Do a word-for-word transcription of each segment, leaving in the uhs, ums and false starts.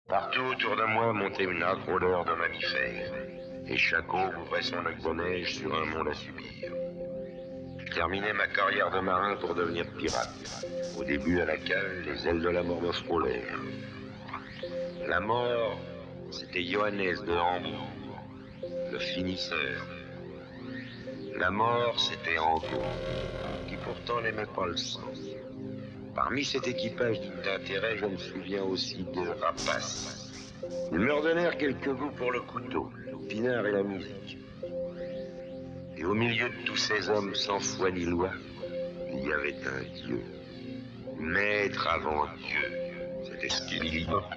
Partout autour de moi montait une âcre odeur de mammifères, et chaque eau ouvrait son œil de neige sur un monde à subir. Je terminais ma carrière de marin pour devenir pirate. Au début, à la cale, les ailes de la mort me frôlèrent. La mort, c'était Johannes de Hambourg, le finisseur. La mort, c'était Ango, qui pourtant n'aimait pas le sang. Parmi cet équipage d'intérêt, je me souviens aussi de Rapace. Ils me redonnèrent quelques goûts pour le couteau, le pinard et la musique. Et au milieu de tous ces hommes sans foi ni loi, il y avait un Dieu. Maître avant Dieu, c'était ce qu'il y a.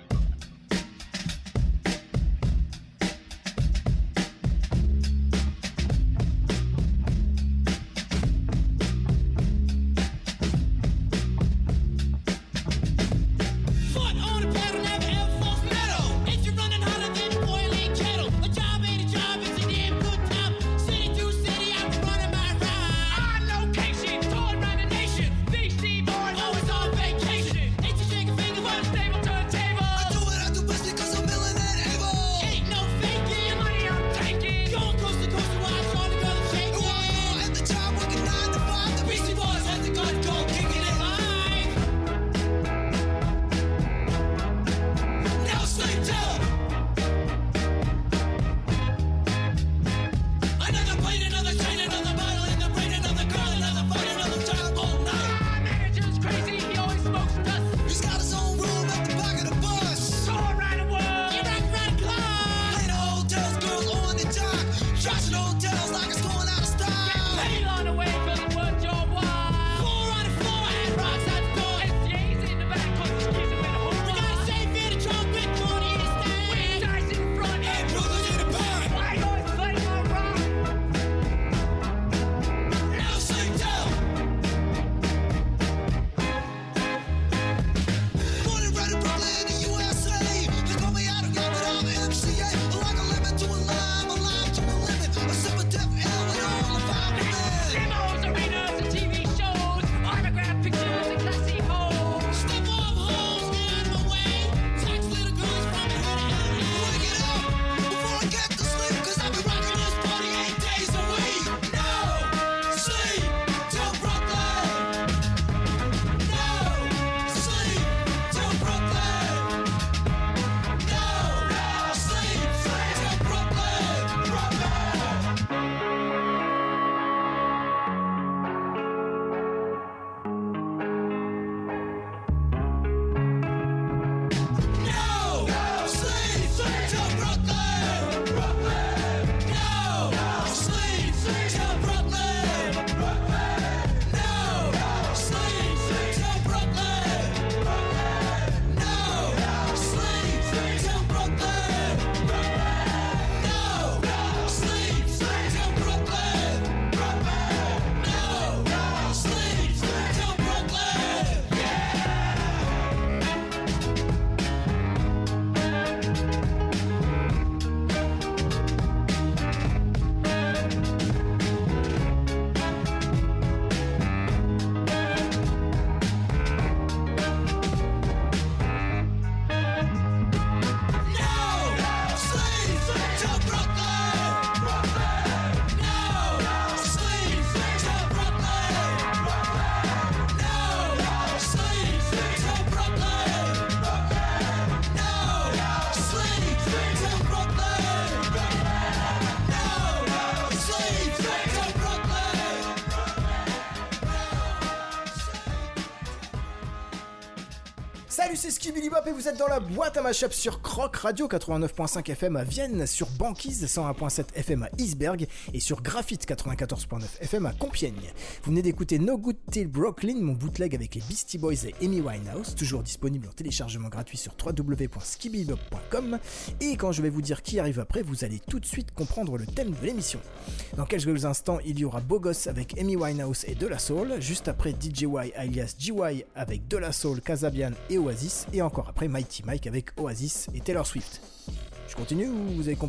Et vous êtes dans la boîte à mashup sur Croc Radio quatre-vingt-neuf point cinq F M à Vienne, sur Banquise cent un point sept F M à Isberg et sur Graphite quatre-vingt-quatorze point neuf F M à Compiègne. Vous venez d'écouter No Good Till Brooklyn, mon bootleg avec les Beastie Boys et Amy Winehouse, toujours disponible en téléchargement gratuit sur w w w point skibidi-bop point com. Et quand je vais vous dire qui arrive après, vous allez tout de suite comprendre le thème de l'émission. Dans quelques instants, il y aura Beau Gosse avec Amy Winehouse et De La Soul, juste après D J Y alias G Y avec De La Soul, Kasabian et Oasis, et encore après Mighty Mike avec Oasis et Taylor Swift. Je continue ou vous avez compris ?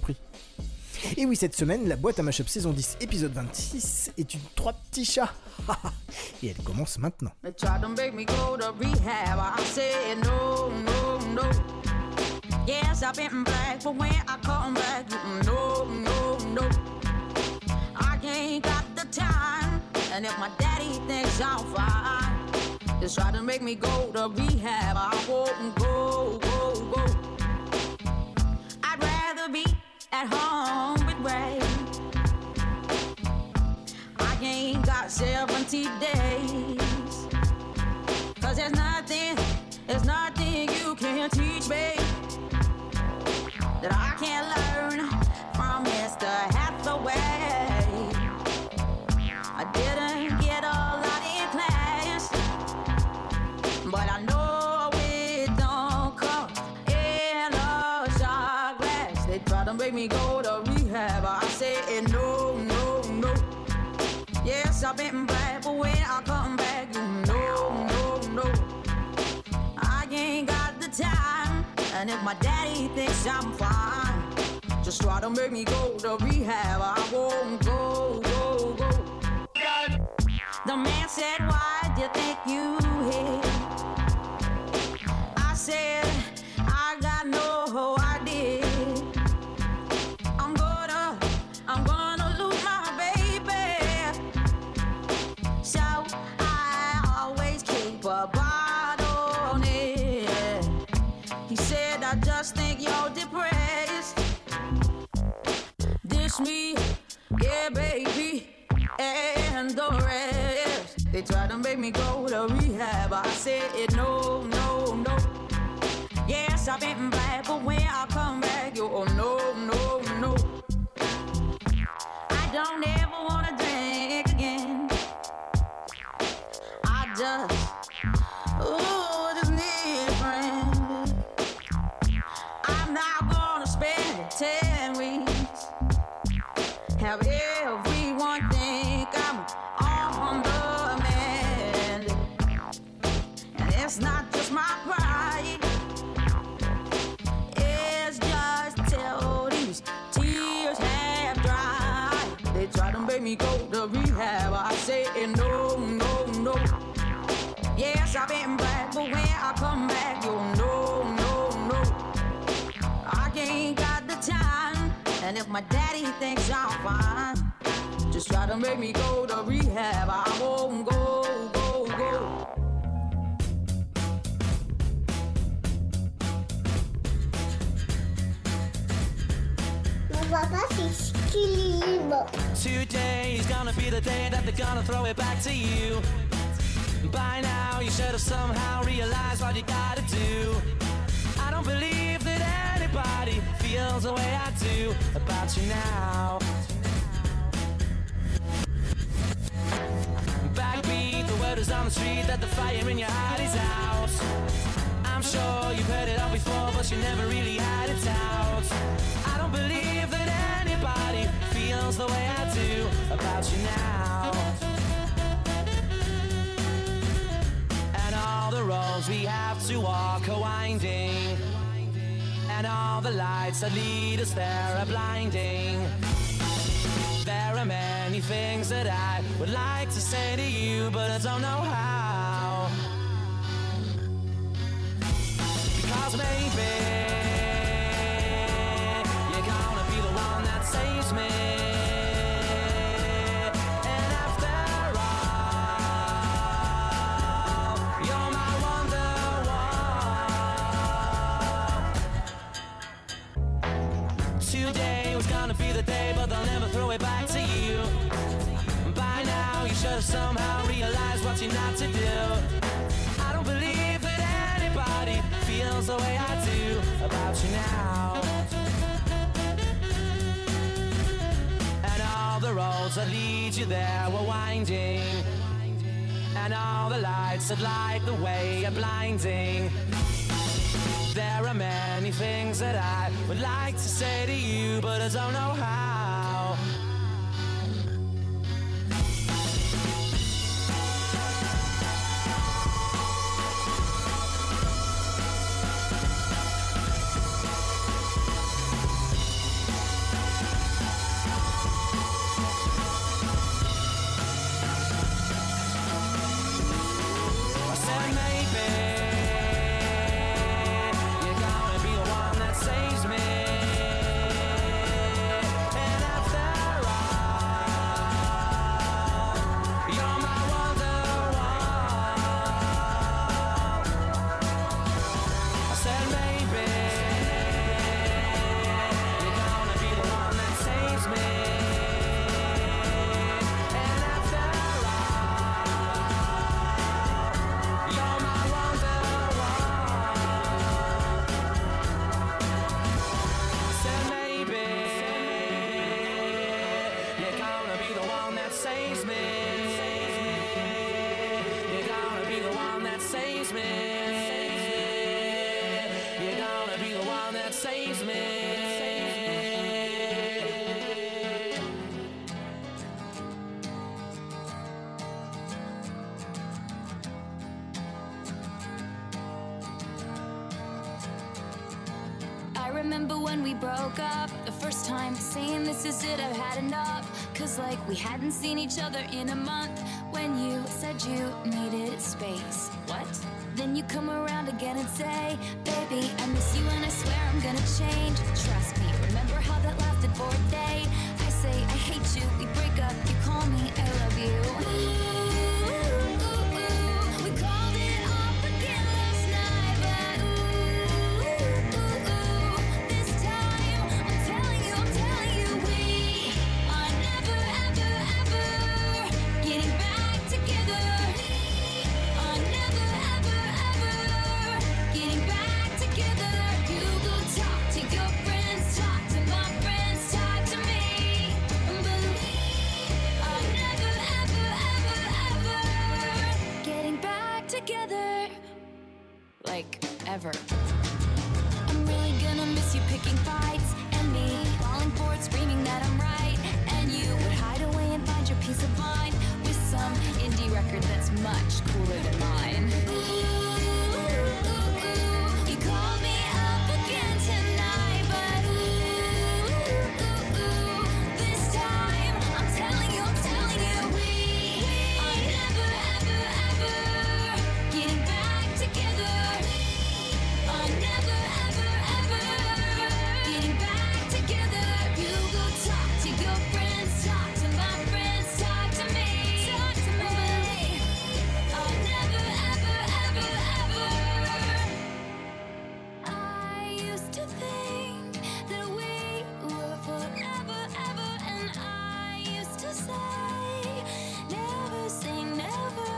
Et oui, cette semaine, la boîte à mashup saison dix, épisode vingt-six, est une trois petits chats. Et elle commence maintenant. Yes, I've been black, but when I come back, no, no, no. I ain't got the time, and if my daddy thinks I'm fine, just try to make me go to rehab. I won't go, go, go. I'd rather be at home with Ray. I ain't got seventy days, cause there's nothing, there's nothing you can teach me that I can't learn from Mister Hathaway. I didn't get a lot in class, but I know it don't come in a shot glass. They try to make me go to rehab. I say no, no, no. Yes, I've been black, but when I come back, you know, no, no. I ain't got the time, and if my daddy thinks I'm fine, just try to make me go to rehab. I won't go, go, go. The man said, why do you think you hit? I said, I got no idea. I'm gonna, I'm gonna lose my baby. So I always keep a bottle on it. He said, I just think you're depressed. Dish me, yeah, baby, and the rest. They try to make me go to rehab. I said no, no, no. Yes, I've been black, but when I come back, you oh no, no, no. I don't ever wanna drink again. I just, ooh, just need a friend. I'm not gonna spend ten weeks. Have everyone think I'm on the mend. And it's not just my pride, it's just till these tears have dried. They try to make me go to rehab. I say no, no, no. Yes, I've been black, but when I come back, you know, no, no. I ain't got the time, and if my daddy thinks I'm fine, just try to make me go to rehab. I won't go, go, go. Today's gonna be the day that they're gonna throw it back to you. By now you should have somehow realized what you gotta do. I don't believe that anybody feels the way I do about you now. Backbeat, the word is on the street that the fire in your heart is out. I'm sure you've heard it all before, but you never really had it out. I don't believe that anybody feels the way I do about you now. And all the roads we have to walk are winding, and all the lights that lead us there are blinding. There are many things that I would like to say to you, but I don't know how. Because maybe you're gonna be the one that saves me. And after all, you're my wonder wall. Today was gonna be the day, but they'll never throw it back to you. By now you should have somehow realized what you're not to do. I don't believe that anybody feels the way I do about you now. And all the roads that lead you there were winding, and all the lights that light the way are blinding. There are many things that I would like to say to you, but I don't know how. I said maybe you're gonna be the one that saves me. I remember when we broke up the first time, saying this is it, I've had enough. Cause like we hadn't seen each other in a month. When you said you needed space. What? Then you come around again and say, baby, I miss you and I swear I'm gonna change. Trust me, remember how that lasted for a day. I say I hate you, we break up, you call me, I love you. Ooh, ooh, ooh, we called it off again last night. But ooh, ooh, ooh, this time I'm telling you, I'm telling you, we are never, ever, ever getting back together. Are never, ever, ever getting back together. You go talk to your friends, talk to my friends, talk to me. But are never, ever, ever, ever getting back together. Like, ever. I'm really gonna miss you picking fights and me falling for it, screaming that I'm right. And you would hide away and find your peace of mind with some indie record that's much cooler than mine. Ooh, ooh, ooh, you call me up again tonight, but ooh, ooh, ooh, this time I'm telling you, I'm telling you, we are never, ever, ever getting back together. Are never, ever, ever getting back together. You go talk to your friends, talk to my friends, talk to me, talk to me. Are never, ever, ever, ever. I used to think that we were forever, ever, and I used to say, never say never.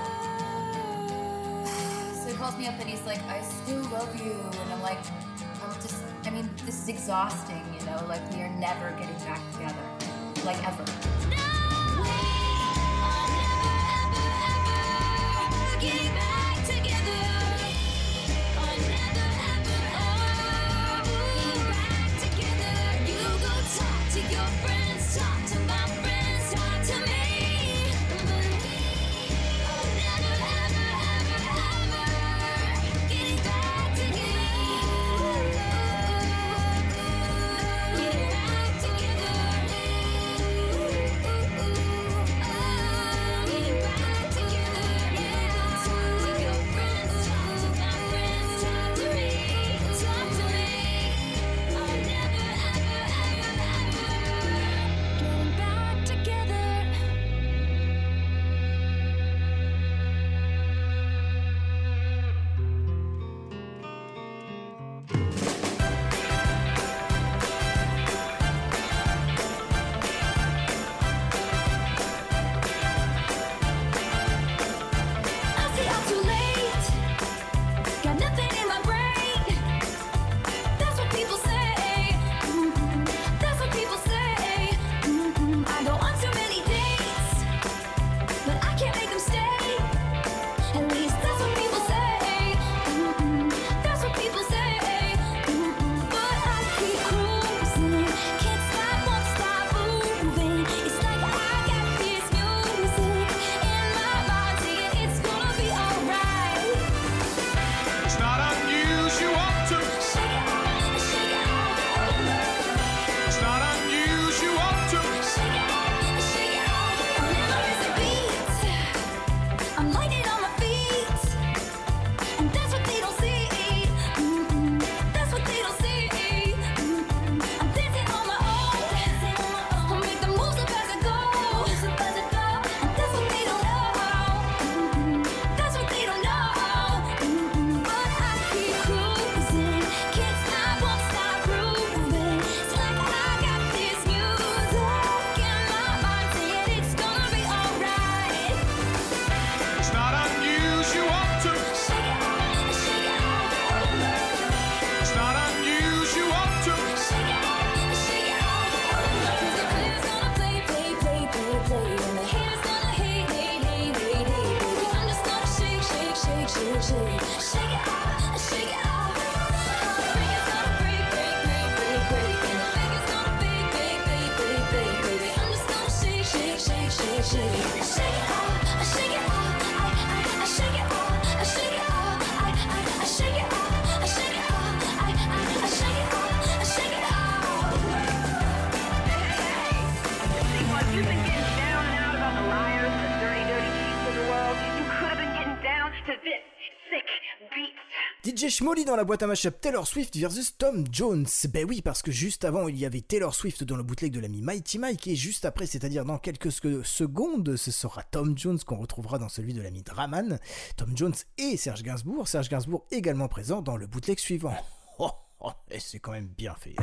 So he calls me up and he's like, I still love you. And I'm like, I'm just, I mean, this is exhausting, you know? Like, we are never getting back together. Like, ever. Getting back together. Are never, ever, ever getting back together. You go talk to your friends, talk to my friends, talk to me. Are never, ever, ever, ever getting back together. Getting back together. D J Schmolly dans la boîte à mashup Taylor Swift versus Tom Jones. Ben oui, parce que juste avant, il y avait Taylor Swift dans le bootleg de l'ami Mighty Mike, et juste après, c'est-à-dire dans quelques secondes, ce sera Tom Jones qu'on retrouvera dans celui de l'ami Draman. Tom Jones et Serge Gainsbourg. Serge Gainsbourg également présent dans le bootleg suivant. Oh, oh, et c'est quand même bien fait.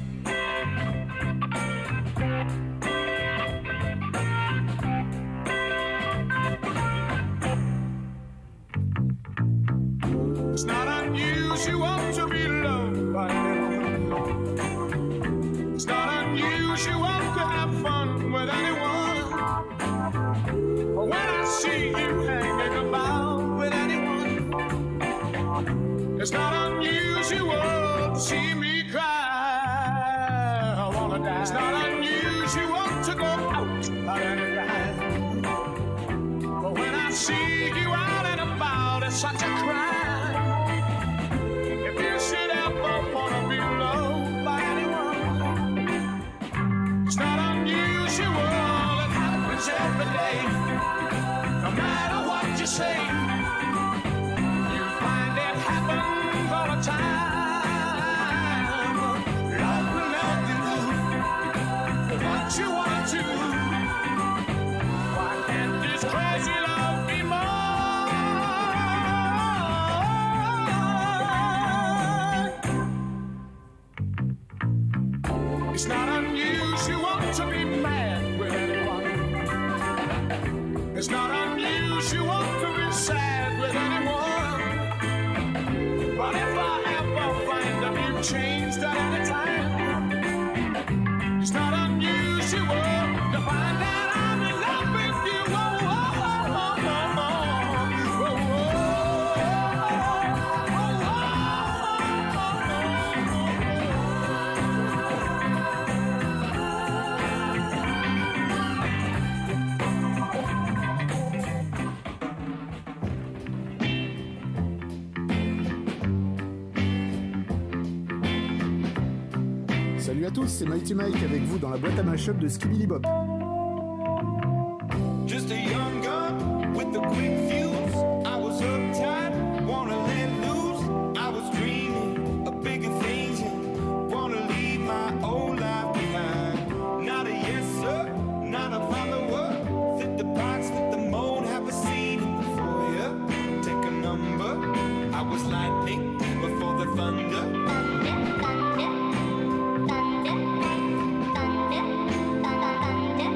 It's not unusual to be loved by anyone. It's not unusual to have fun with anyone. But when I see you hanging about with anyone, it's not unusual to see me cry. I wanna die. It's not unusual to go out at any time. But when I see you out and about, it's such a crime. Every day, no matter what you say, you find it happens all the time. Love will never do what you want to. Why can't this crazy love be mine? It's not unusual to be mad with anyone. It's not unusual to be sad with anyone. But if I ever find that you've changed at any time, it's not unusual to find that I'm in love with you. Oh, oh, oh, oh, oh, oh, Salut à tous, c'est Mighty Mike avec vous dans la boîte à mashup de Skibidi Bop. just a young gun with the quick fuse. I was uptight, wanna let loose. I was dreaming of bigger things and wanna leave my old life behind. Not a yes sir, not a follower. Fit the box, fit the mold, have a seat in the foyer. Take a number. I was lightning before the thunder. Thunder, thunder, thunder, thunder, thunder.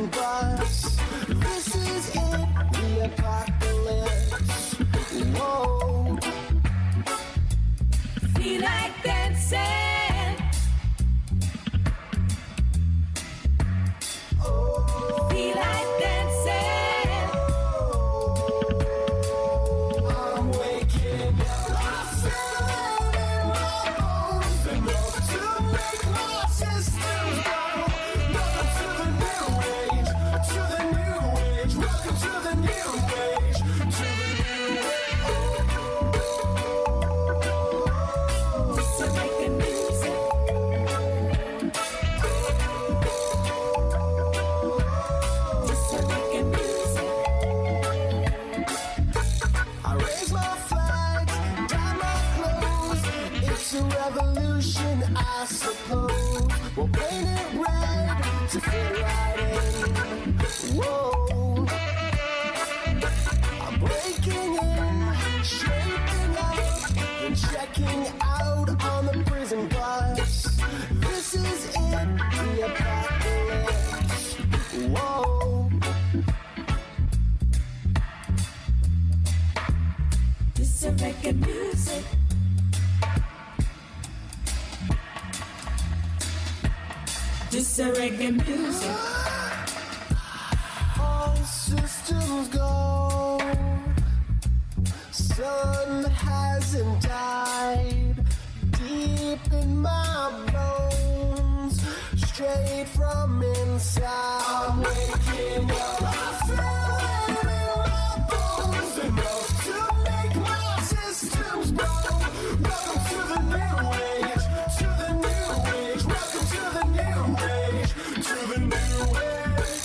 prison bus. This is it, the apocalypse. Whoa. Feel like dancing. Oh. Feel like dancing. I'm waking up. I feel it in my bones enough to make my systems go. Welcome to the new age, to the new age. Welcome to the new age, to the new age. Just to make a music. Just to make a music. I raise my flag, dye my clothes. It's a revolution, I suppose. We'll paint it red to fit right in. Whoa. I'm breaking in, shaping up, and checking out on the prison bus. This is it, the apocalypse. Whoa. Just to make a music. Just to reggae music. All systems go. Sun hasn't died. Deep in my bones, straight from inside. I'm waking up. I feel it in my bones enough to make my systems grow. Welcome to the new age, to the new age. Welcome to the new age, to the new age.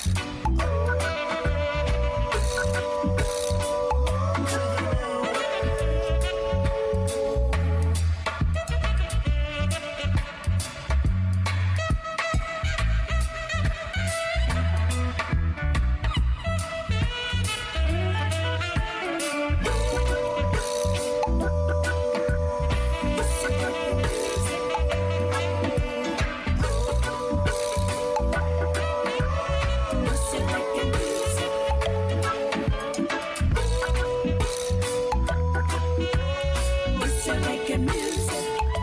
Just to make a music.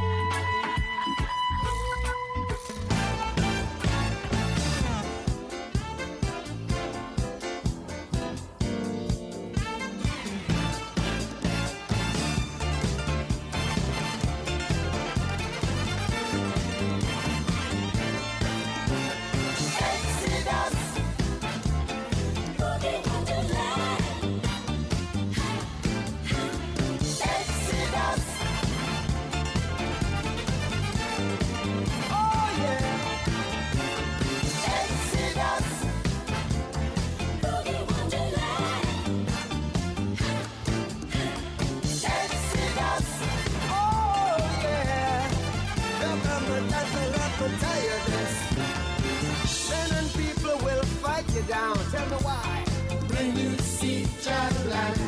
Down. Tell me why. When you see Jazzland.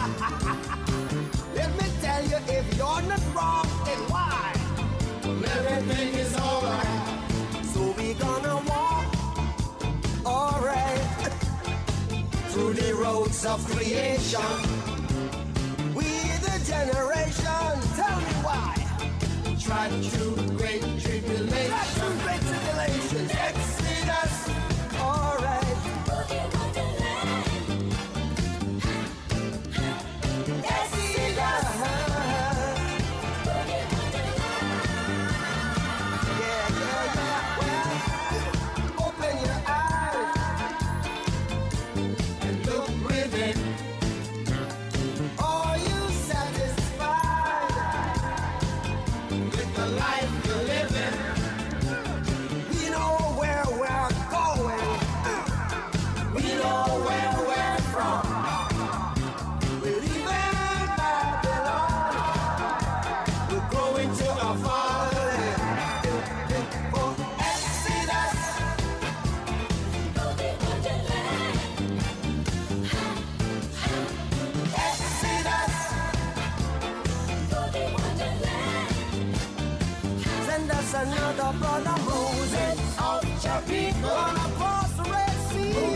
Let me tell you, if you're not wrong, then why? Everything is alright. So we gonna walk, alright, through the roads of creation. We the generation. Tell me why. Try through great tribulation. Try through great tribulation. Exodus. Alright. Another brother Moses, out your people, gonna cross the Red Sea.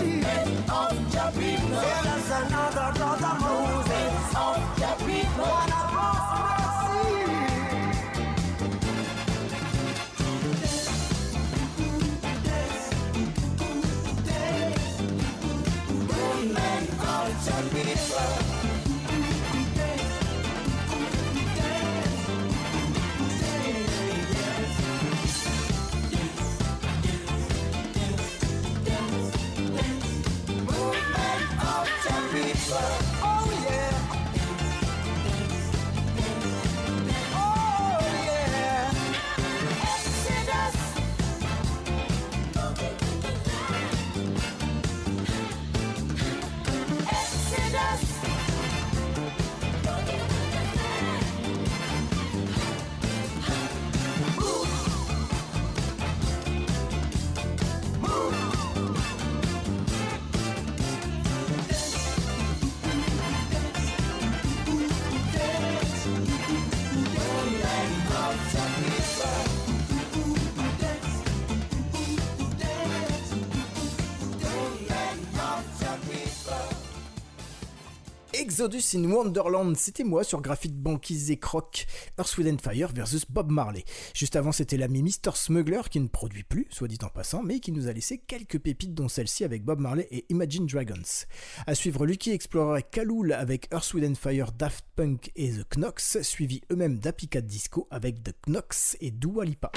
Exodus in Wonderland, c'était moi sur Graphite, Banquise et Croc. Earth, Wind and Fire versus Bob Marley. Juste avant, c'était l'ami mister Smuggler qui ne produit plus, soit dit en passant, mais qui nous a laissé quelques pépites dont celle-ci avec Bob Marley et Imagine Dragons. À suivre Lucky Explorer et Kaloul avec Earth, Wind and Fire, Daft Punk et The Knox, suivi eux-mêmes d'Happy Cat Disco avec The Knox et Dua Lipa.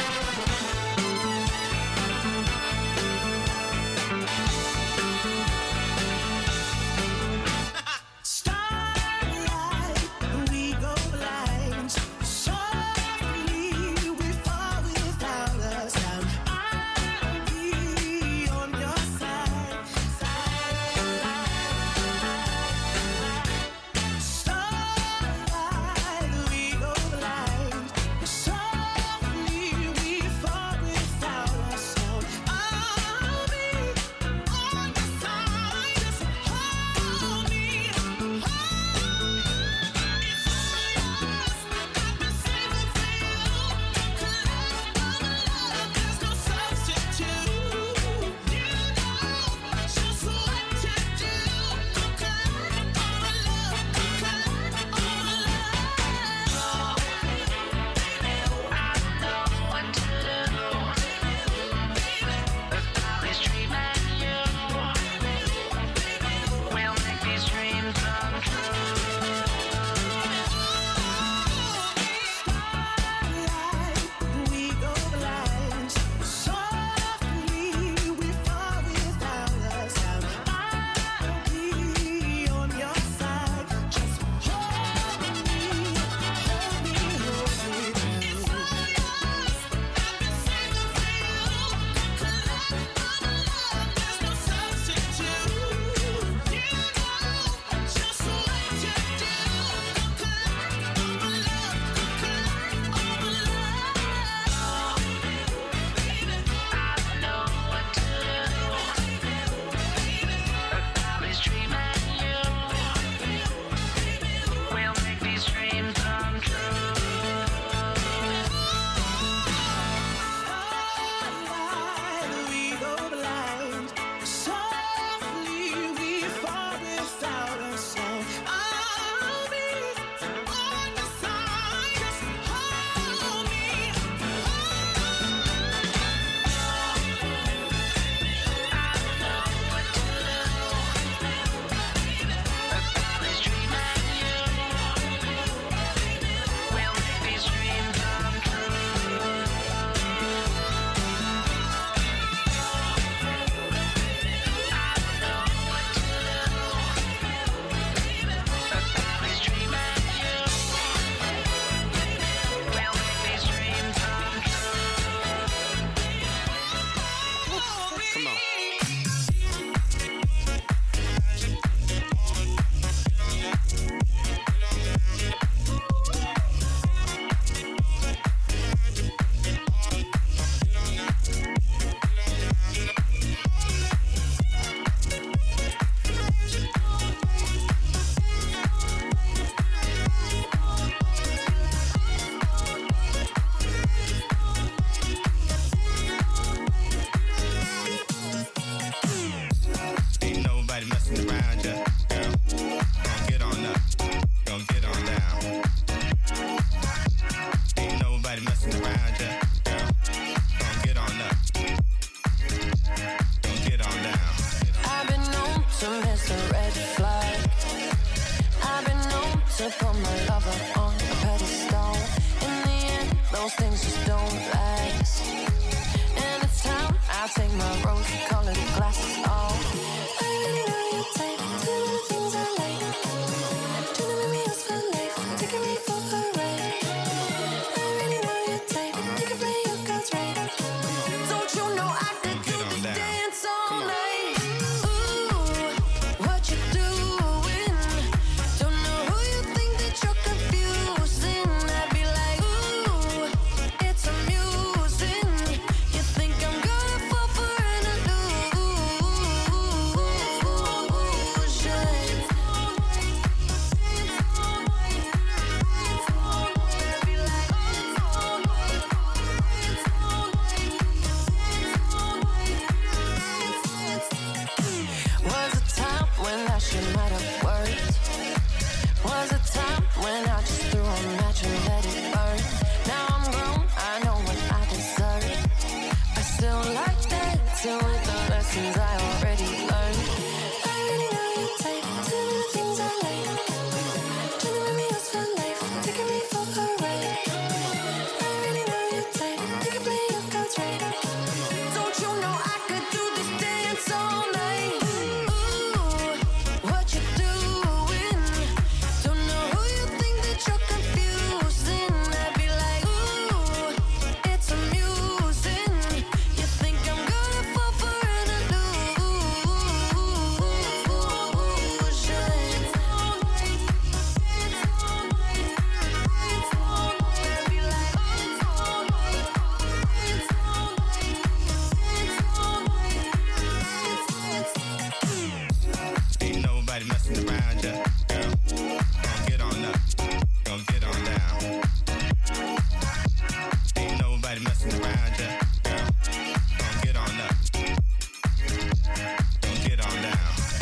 Ooh, Till with the lessons I already learned. I already know your type. Tell me the things I like. Trying to let me else for life. Taking me for a ride. I already know your type. You can play your cards right. Don't you know I could do this dance all night? Ooh, what you doing? Don't know who you think that you're confusing. I'd be like, ooh, it's amusing. You think I'm gonna fall for an Ain't nobody messing around ya, girl. Gon' get on up, gon' get on down. Ain't nobody messing around ya, girl. Gon' get on up, gon' get on down.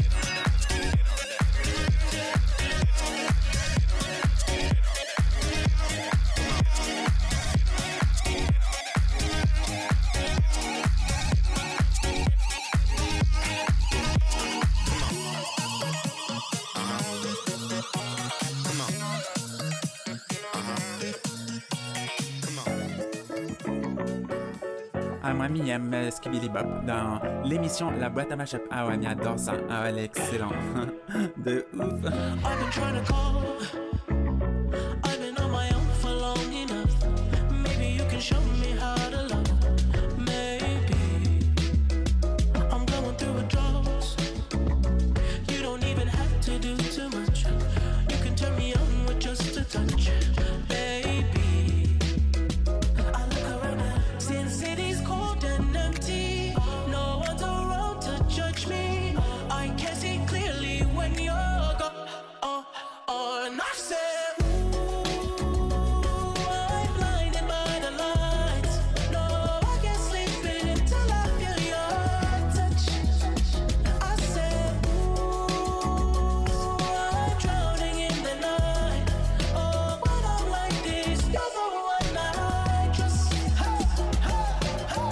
Ah, moi, mi aime euh, Skibidi Bop dans l'émission La Boîte à Mashup. Ah ouais, mi adore ça. Ah ouais, elle est excellente. De ouf. I've been trying to call. I've been on my own for long enough. Maybe you can show me how to love. Maybe I'm going through a drought. You don't even have to do too much. You can turn me on with just a touch, baby. I look around now, Sin City's cold and empty. No one's around to judge me. I can see clearly when you're gone. Oh, oh, and I said, ooh, I'm blinded by the lights. No, I can't sleep until I feel your touch. I said, ooh, I'm drowning in the night. Oh, when I'm like this, you're the one I trust. Ha, ha, ha.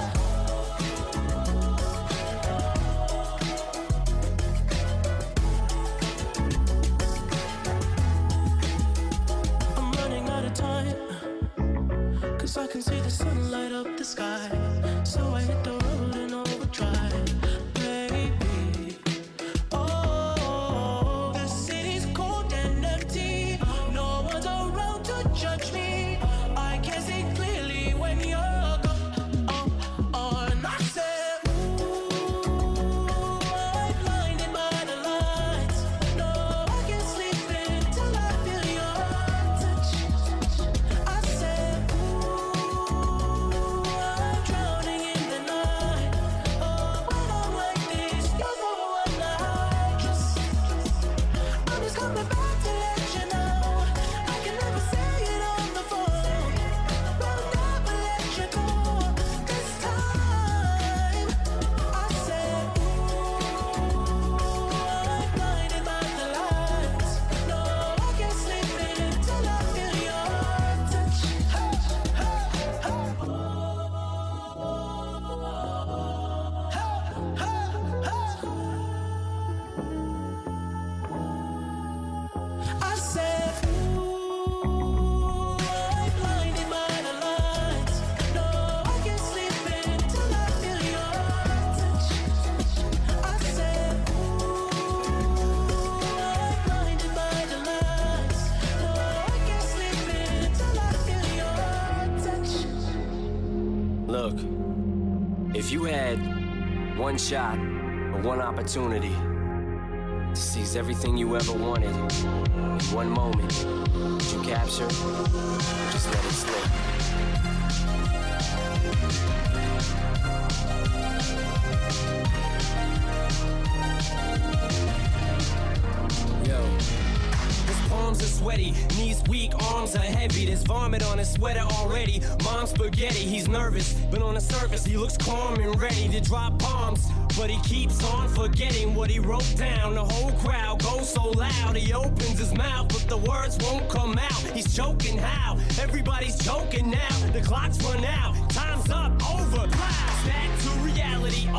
I'm running out of time, cause I can see the sun light up the sky. So I hit the road in overdrive, baby. Oh, the city's cold and empty. No one's around to judge me. I can see clearly when you're gone. Oh, oh, and I said, ooh, I'm blinded by the lights. No, I can't sleep until I feel your touch. I said, ooh, I'm drowning in the night. Oh, when I'm like this, you're the one I trust. I'm just coming back to let you know. I can never say it on the phone, but I'll never let you go. This time, I said, ooh, I'm blinded by the lights. No, I can't sleep until I feel your touch. Ha, ha, ha. Ha, ha, ha. I said, ooh, I'm blinded by the lights. No, I can't sleep until I feel your touch. I said, ooh, I'm blinded by the lights. No, I can't sleep until I feel your touch. Look, if you had one shot or one opportunity to seize everything you ever wanted in one moment, would you capture or just let it slip? Yo. His palms are sweaty, knees weak, arms are heavy. There's vomit on his sweater already. Mom's spaghetti, he's nervous, but on the surface he looks calm and ready to drop bombs. But he keeps on forgetting what he wrote down. The whole crowd goes so loud, he opens his mouth, but the words won't come out. He's choking how? Everybody's joking now. The clock's run out, time's up, over. Back to reality,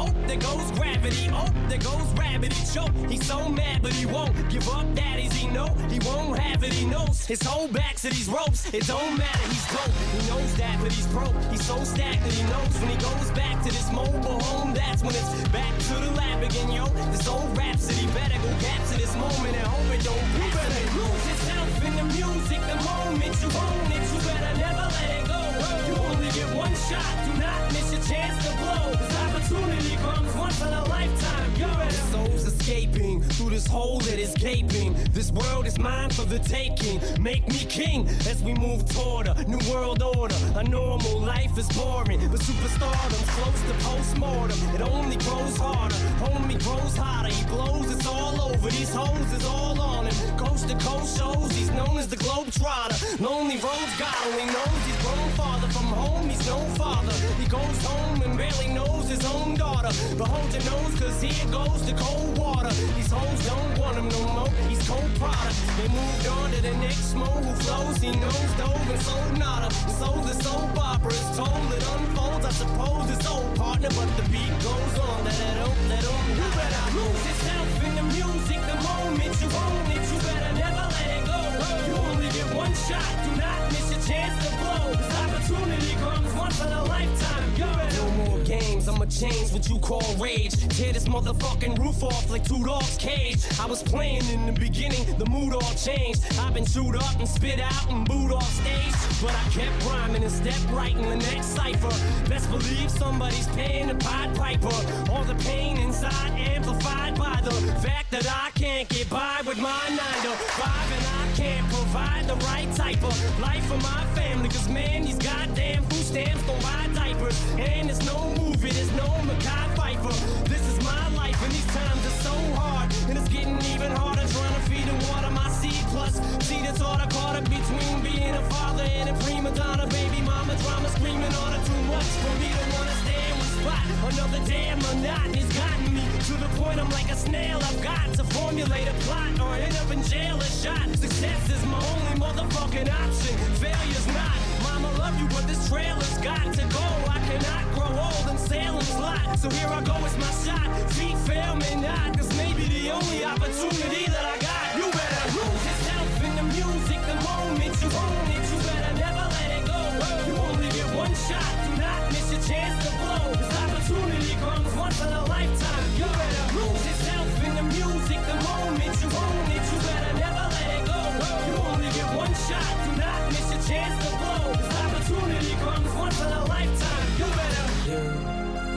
Oh, there goes gravity. Oh, there goes rabbit. He choke. He's so mad, but he won't give up. Daddies, he know he won't have it. He knows his whole back to these ropes. It don't matter. He's broke. He knows that, but he's broke. He's so stacked that he knows when he goes back to this mobile home, that's when it's back to the lab again, yo. This old rhapsody better go capture this moment and hope it don't pass. You better lose yourself in the music the moment you own it. You better never let it go. You only get one shot. Do not miss your chance to blow. This opportunity comes once in a lifetime. You better. Souls escaping through this hole that is gaping. This world is mine for the taking. Make me king as we move toward a new world order. A normal life is boring, but superstardom's close to postmortem. It only grows harder, homie grows hotter. He blows, it's all over. These hoes is all on him. Coast to coast shows, he's known as the Globetrotter. Lonely roads, God only knows he's grown farther from home. He's no father. He goes home and barely knows his own daughter. But hold your nose, cause here goes the cold water. These hoes don't want him no more. He's cold product. They moved on to the next mo who flows. He knows dove and so nada. So the soap opera is told. It unfolds. I suppose it's old partner, but the beat goes on. Let it up, let it up. You better lose yourself in the music the moment you own it. You better never let it go. You only get one shot. Do not miss your chance to blow. This opportunity comes once in a lifetime. You better. No more games. I'ma change what you call rage. Tear this motherfucking roof off like two dogs' cage. I was playing in the beginning, the mood all changed. I've been chewed up and spit out and booed off stage, but I kept rhyming and stepped right in the next cipher. Best believe somebody's paying the Pied Piper. All the pain inside amplified by the fact that I can't get by with my nine to five, and I can't provide the right type of life for my family. Cause man, these goddamn food stamps don't buy diapers, and there's no movie, there's no Mackay Pfeiffer. This is my life, and these times are so hard, and it's getting even harder trying to feed and water my seed. Plus, see the thought I caught up between being a father and a prima donna. Baby mama drama screaming on her too much for me to wanna stay in one spot. Another damn monotony's gotten me to the point I'm like a snail. I've got to formulate a plot or end up in jail or shot. Success is my only motherfucking option. Failure's not. Mama love you, but this trailer's got to go. I cannot grow old in Salem's lot. So here I go, it's my shot. Feet fail me not, cause maybe the only opportunity that I got. You better lose yourself in the music the moment you own it. You better never let it go. You only get one shot. Do not miss your chance to blow. This opportunity comes once in a lifetime. You better lose yourself in the music the moment you own it. You better never let it go. You only get one shot. Do not miss your chance to blow. This opportunity comes once in a lifetime. You better. Yeah.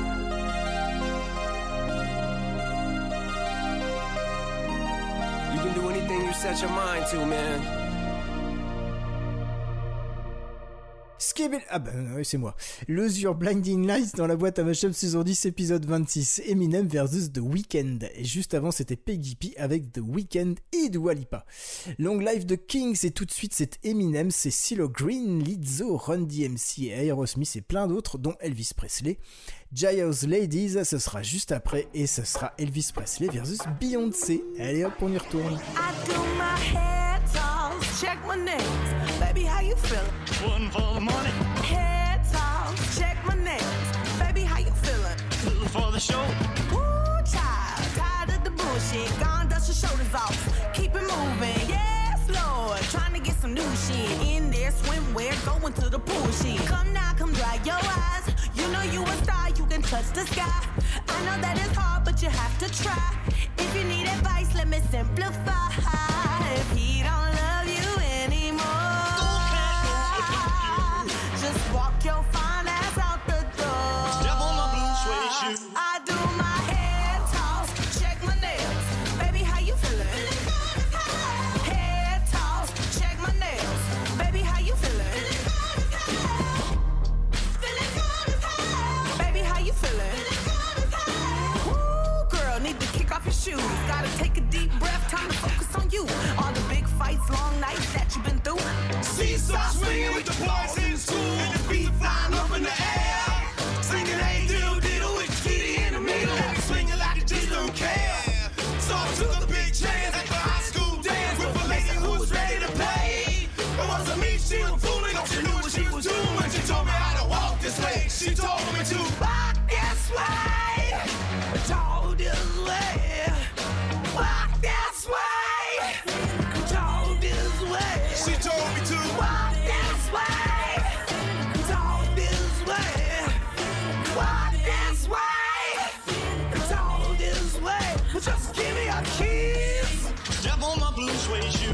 You can do anything you set your mind to, man. Skibble... Ah bah oui, c'est moi. Lose Your Blinding Lights dans la boîte à mashup saison dix épisode vingt-six. Eminem versus The Weeknd. Et juste avant c'était Peggy P avec The Weeknd et Dua Lipa. Long Live The Kings et tout de suite c'est Eminem, c'est CeeLo Green, Lizzo, Run D M C et Aerosmith et plein d'autres dont Elvis Presley. Jailhouse Ladies, ce sera juste après et ce sera Elvis Presley versus Beyoncé. Allez hop, on y retourne. I do my hair toss, check my nails. Baby, how you feeling? One for the money. Hair toss, check my nails. Baby, how you feeling? Two for the show. Woo, child, tired of the bullshit. Gone, dust your shoulders off. Keep it moving, yes, Lord. Trying to get some new shit in there, swimwear, going to the pool shit. Come now, come dry your eyes. You know you a star, you can touch the sky. I know that it's hard, but you have to try. If you need advice, let me simplify. If he don't love you anymore, just walk your fine ass out the door. Step on my blue suede shoe. I do my hair toss, check my nails. Baby, how you feeling? Hair toss, check my nails. Baby, how you feeling? Baby, how you feeling? Ooh, girl, need to kick off your shoes. Gotta take a deep breath, time to focus on you. All the big fights, long nights that you've been through. Seesaw swinging with the boys in school, and the feet flying up in the air. Singing, hey, diddle, diddle, with your titty in the middle. And we swinging like you just don't care. So I took a big chance at the high school dance with a lady who was ready to pay. It wasn't me, she was fooling, she knew what she was doing when she told me how to walk this way. She told me to walk this way. talk this way, walk this way, talk this way. She told me to walk this way, talk this way, walk this way, talk this way. Just give me your keys. Step on my blue suede shoe.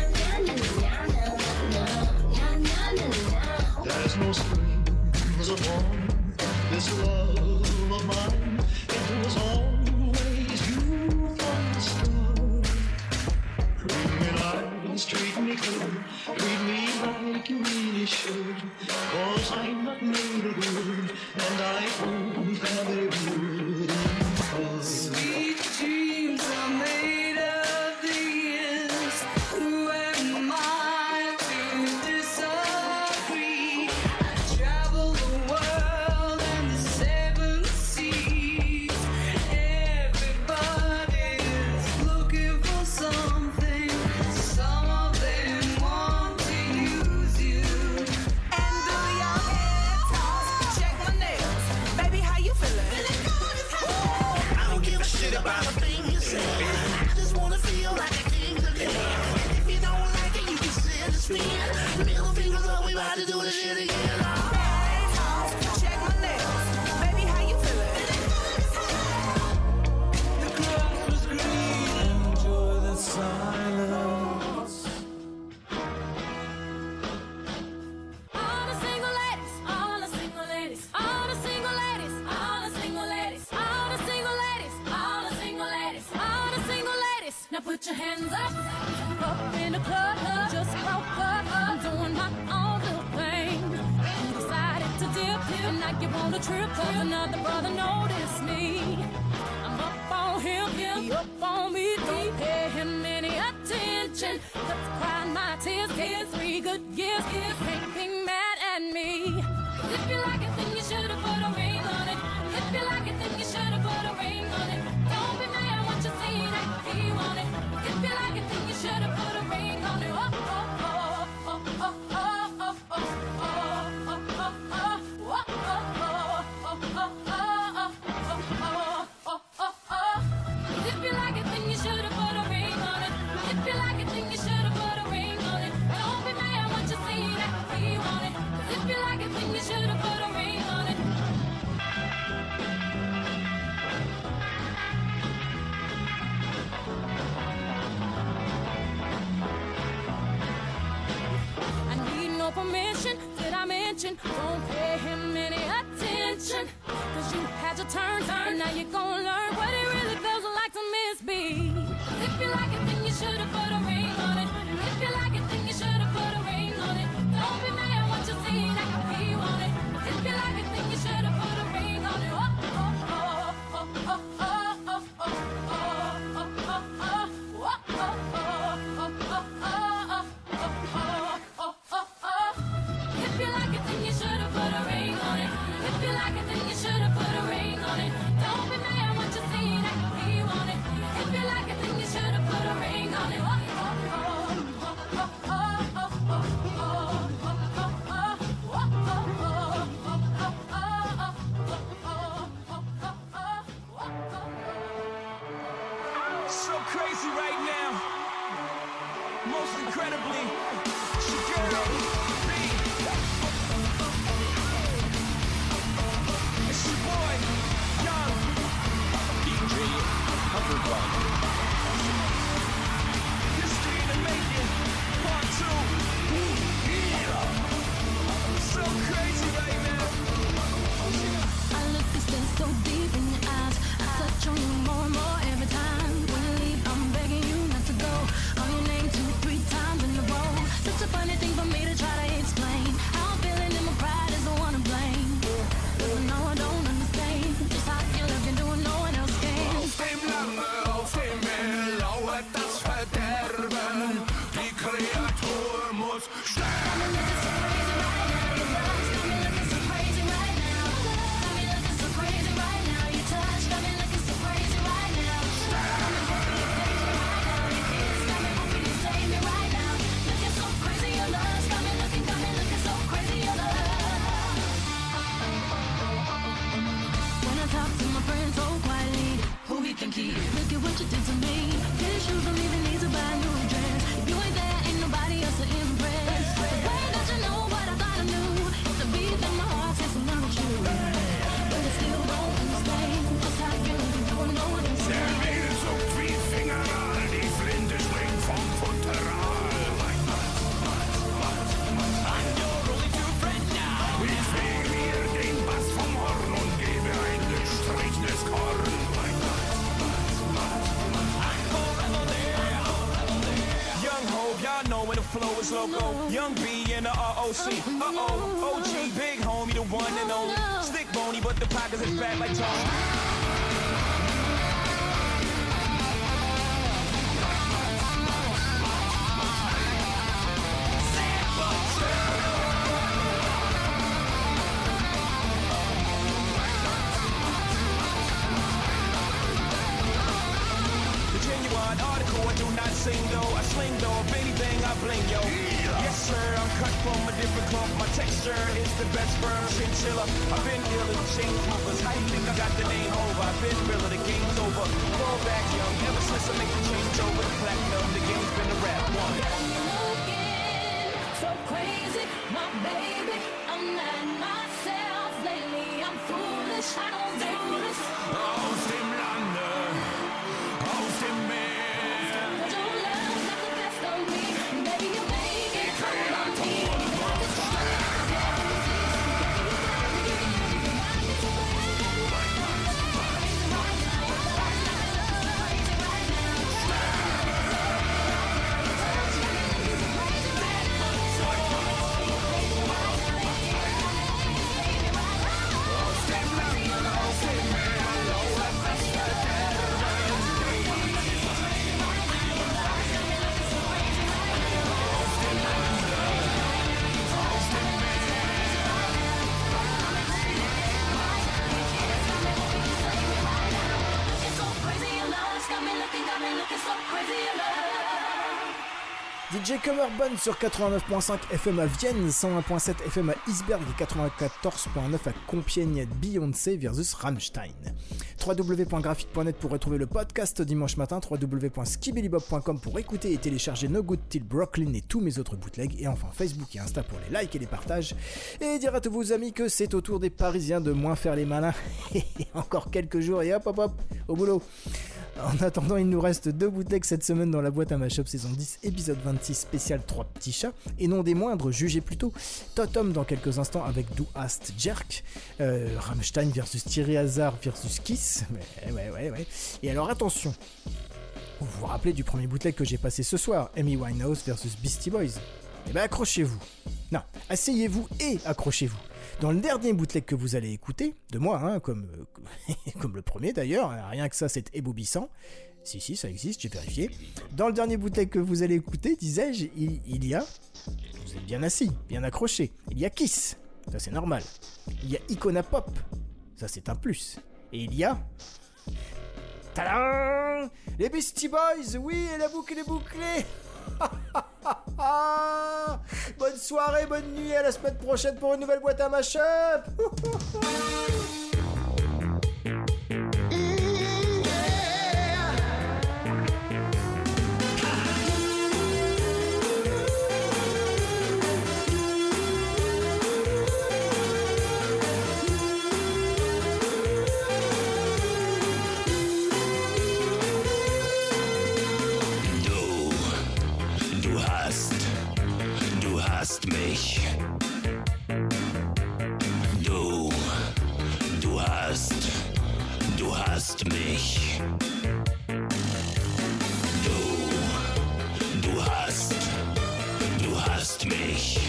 There's no strings upon this love of mine. It was always you from the start. Treat me nice, treat me good, treat me like you really should. Cause I'm not made of wood, and I won't have a wood. Sweet dreams are made of these. Who am I to disagree? I travel the world and the seven seas. Everybody's looking for something. Some of them want to use you. And do your head toss, check my nails. Baby, how you feeling? I don't give a shit about a thing you say. I just wanna feel like a king again. If you don't like it, you can send a spin. Middle fingers up, we about to do this shit again. Head toss, check my nails. Baby, how you feeling? The grass was green, enjoy the silence. All the single ladies, all the single ladies, all the single ladies, all the single ladies, all the single ladies, all the single ladies, all the single ladies. Now put your hands up, up in the club, just broke up. I'm doing my own little thing. You decided to dip, and now you want a trip, 'cause another brother noticed me. I'm up on him, he up on me. Don't pay him any attention. Let's cry my tears, get three good years. Can't be mad at me. If you like it, then you should've put a ring on it. If you like it, then you should've put a ring on it. Don't be mad at what you see that he want it. If you like it, then you should've put a ring on it. Oh, oh, oh, oh, oh, oh, oh, oh, oh, oh, oh, oh, oh, If you like it, then you should've put a ring on it. If you like it, then you should've put a ring on it. Don't be mad at what you see that he want it. 'Cause if you like it, then you should've put a ring on it. I need no permission, did I mention? Don't pay him any attention. 'Cause you had your turn, and now you're gonna learn what it really feels like to miss me. If you like it, then you should've put a ring on it. If you like it, then you should've put a ring on it. Don't be mad at what you see that he want it. If you like it, then you should've put a ring on it. Oh, oh, oh, oh, oh, oh, oh, oh, oh, oh, oh, oh, oh, oh, oh, oh. If you like it, then you should've put a ring on it. If you like it, then you should've put a ring on it. Don't be mad at what you see that he want it. If you like it, then you should've put a ring on it. Oh, oh, oh, oh, oh, oh, oh, So crazy right now. Most incredibly, Shakira B. It's your boy, Young D J Hoverboard. History in the making, part two. So crazy right now. I look and stare so deep in your eyes. I touch on you more and more every time. When you leave, I'm begging you not to go. Call your name two, three times in a row. Such a funny thing for me to try to explain. flow is loco. Young B in the R O C. Uh-oh, O G, big homie, the one and only. Stick bony, but the pockets is fat like Tony. Sing though, I sling though, if anything I bling yo. Yeah. Yes sir, I'm cut from a different cloth. My texture is the best firm chinchilla. I've been ill and chain movers. How you think I got the name over? I've been real, the game's over. Fall back young, ever since I make the change over the platinum, the game's been a rap one. Looking so crazy, my baby. I'm not myself lately. I'm foolish. I don't do this. Aus dem Lande, aus dem Meer. D J Coverbun sur quatre-vingt-neuf point cinq F M à Vienne, cent un point sept F M à Isberg et quatre-vingt-quatorze point neuf à Compiègne. Beyoncé versus Rammstein. w w w point graphique point net pour retrouver le podcast dimanche matin, w w w point skibbilybop point com pour écouter et télécharger No Good Till Brooklyn et tous mes autres bootlegs, et enfin Facebook et Insta pour les likes et les partages, et dire à tous vos amis que c'est au tour des Parisiens de moins faire les malins. Encore quelques jours et hop hop hop au boulot. En attendant, il nous reste deux bootlegs cette semaine dans la boîte à mashup saison dix, épisode vingt-six spécial trois petits chats, et non des moindres, jugez plutôt Totem dans quelques instants avec Du Hast Jerk, euh, Rammstein versus Thierry Hazard versus Kiss, ouais ouais ouais ouais, et alors attention, vous vous rappelez du premier bootleg que j'ai passé ce soir, Amy Winehouse versus Beastie Boys, et ben accrochez-vous, non, asseyez-vous et accrochez-vous. Dans le dernier bootleg que vous allez écouter, de moi, hein, comme, euh, comme le premier d'ailleurs, rien que ça c'est ébobissant, si si ça existe, j'ai vérifié, dans le dernier bootleg que vous allez écouter, disais-je, il, il y a, vous êtes bien assis, bien accroché, il y a Kiss, ça c'est normal, il y a Icona Pop, ça c'est un plus, et il y a... Tadam, les Beastie Boys, oui, et la boucle est bouclée. Bonne soirée, bonne nuit, à la semaine prochaine pour une nouvelle boîte à mashup. Mich. Du, du hast, du hast mich. Du, du hast, du hast mich.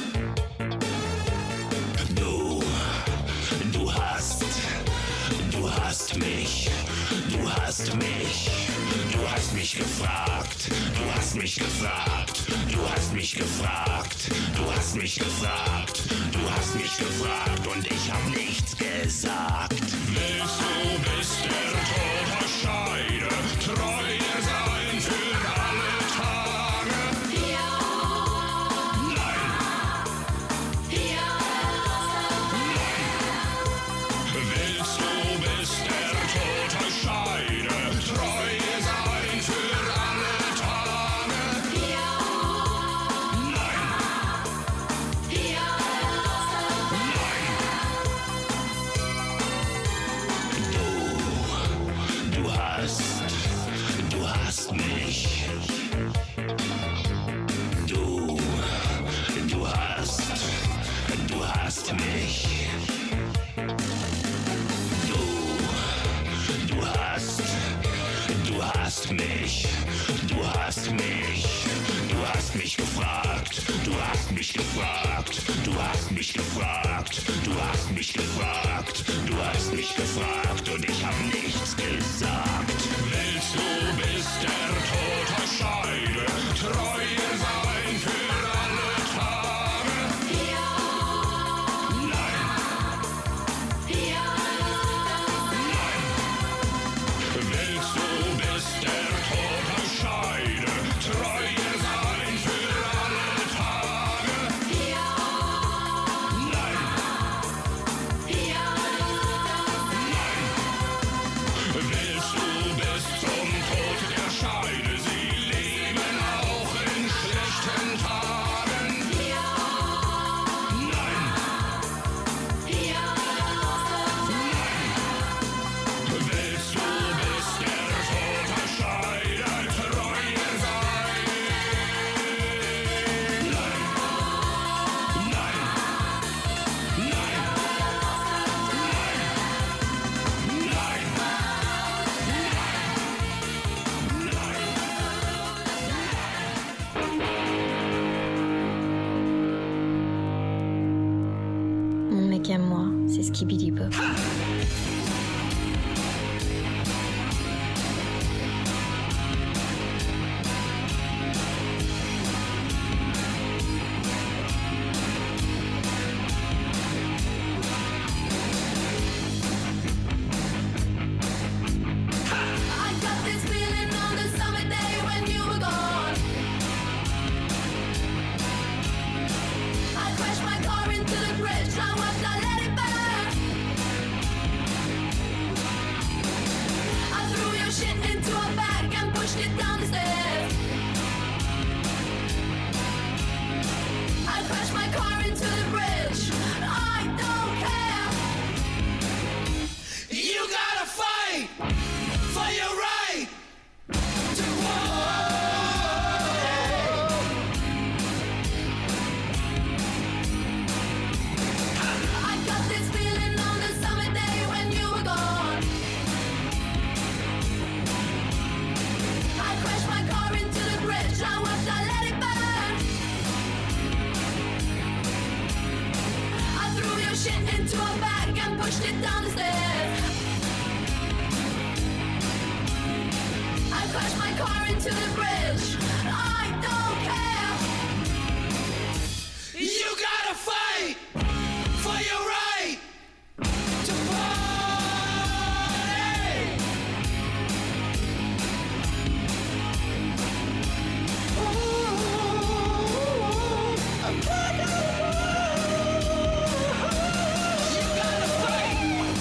Du, du hast, du hast mich. Du hast mich. Du hast mich gefragt. Du hast mich gefragt. Du hast mich gefragt, du hast mich gefragt, du hast mich gefragt und ich hab nichts gesagt. Willst du bis der Tod euch scheide, treu sein für alle Tage? Ja. Nein. Ja. Nein. Willst du bis der Tod euch scheide, treu sein für alle Tage? Ja. Mich. Du, du hast, du hast mich. Du, du hast, du hast mich. Du hast mich. Du hast hast mich gefragt, du hast mich gefragt, du hast mich gefragt, du hast mich gefragt, du hast mich gefragt und ich hab nichts gesagt. Willst du bis der Tod euch scheide, treu sein für alle Tage? Ja. Nein. Ja. Nein. Willst du bis der Tod euch scheide, treu sein für alle Tage? Ja. Nein. Ja. Nein. Willst du bis zum Tod der Scheide sie leben auch in schlechten Tagen? Ja. Nein. Ja. Nein. Willst du bis der Tod der Scheide treu sein? Nein. Nein. Nein. Nein. Mon mec à moi, c'est Skibidi Bop. I got this feeling on the summer day when you were gone. I crashed my car into the bridge. I watched, I let it burn. I threw your shit into a bag and pushed it down the stairs. I crashed my car into the bridge. I don't care. You gotta fight for your right to I got this feeling on the summer day when you were gone. I crashed my car into the bridge. I watched, I let it burn. I threw your shit into a bag and pushed it down the stairs. I crashed my car into the bridge. I don't care. You gotta fight for your right to party. You gotta fight.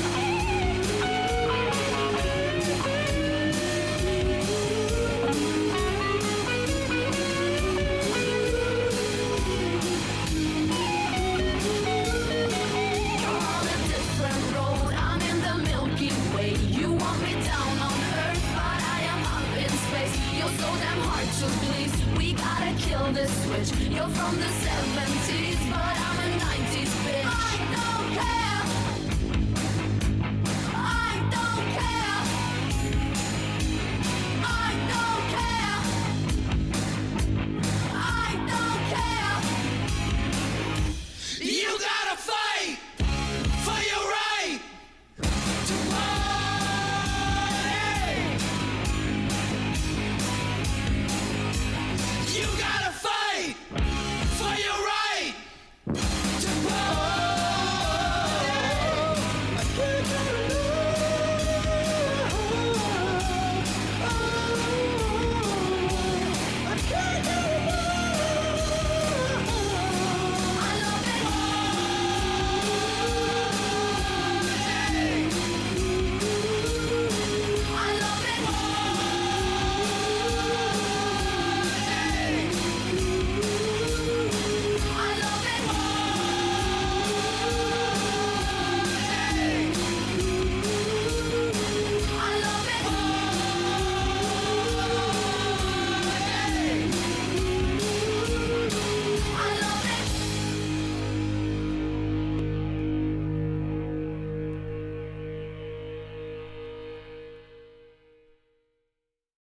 On a different road, I'm in the Milky Way. You want me down on Earth, but I am up in space. You're so damn hard to please. We gotta kill this switch. You're from the seventies, but